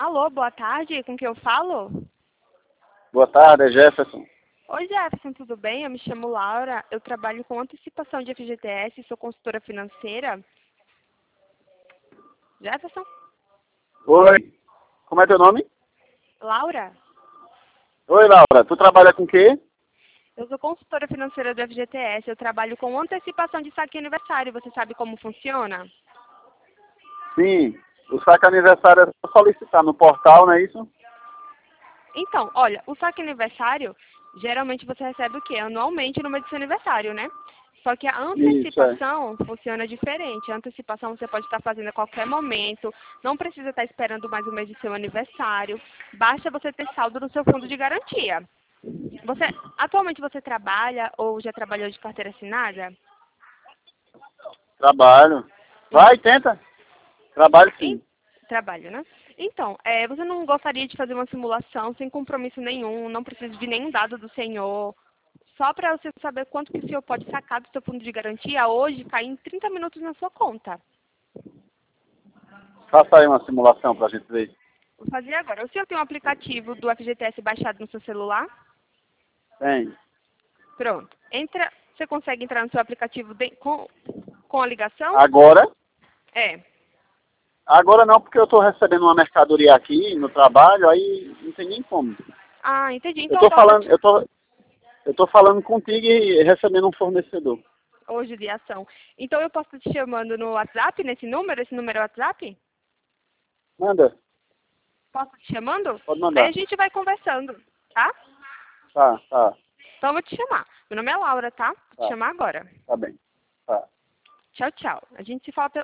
Alô, boa tarde, com quem eu falo? Boa tarde, é Jefferson. Oi, Jefferson, tudo bem? Eu me chamo Laura, eu trabalho com antecipação de FGTS, sou consultora financeira. Jefferson? Oi, como é teu nome? Laura? Oi, Laura, tu trabalha com o quê? Eu sou consultora financeira do FGTS, eu trabalho com antecipação de saque aniversário, você sabe como funciona? Sim, o saque aniversário é só solicitar no portal, não é isso? Então, olha, o saque aniversário, geralmente você recebe o quê? Anualmente no mês do seu aniversário, né? Só que a Isso, é. antecipação funciona diferente. A antecipação você pode estar fazendo a qualquer momento, não precisa estar esperando mais um mês do seu aniversário, basta você ter saldo no seu fundo de garantia. Atualmente você trabalha ou já trabalhou de carteira assinada? Trabalho. Vai, tenta. Trabalho sim. Trabalho, né? Então, você não gostaria de fazer uma simulação sem compromisso nenhum, não precisa de nenhum dado do senhor, só para você saber quanto que o senhor pode sacar do seu fundo de garantia hoje, cair em 30 minutos na sua conta. Faça aí uma simulação pra gente ver. Vou fazer agora. O senhor tem um aplicativo do FGTS baixado no seu celular? Tem. Pronto. Você consegue entrar no seu aplicativo com a ligação? Agora? É. Agora não, porque eu estou recebendo uma mercadoria aqui no trabalho, aí não tem nem como. Ah, entendi. Eu Então eu tô posso falando, eu tô falando contigo e recebendo um fornecedor. hoje de ação. Então eu posso te chamando no WhatsApp, nesse número? Esse número é o WhatsApp? Manda, Posso te chamando? pode Aí a mandar. gente vai conversando, tá? Tá, tá, Então eu vou te chamar. Meu nome é Laura, tá? Vou te tá, chamar agora. tá bem. Tá. Tchau, tchau. A gente se fala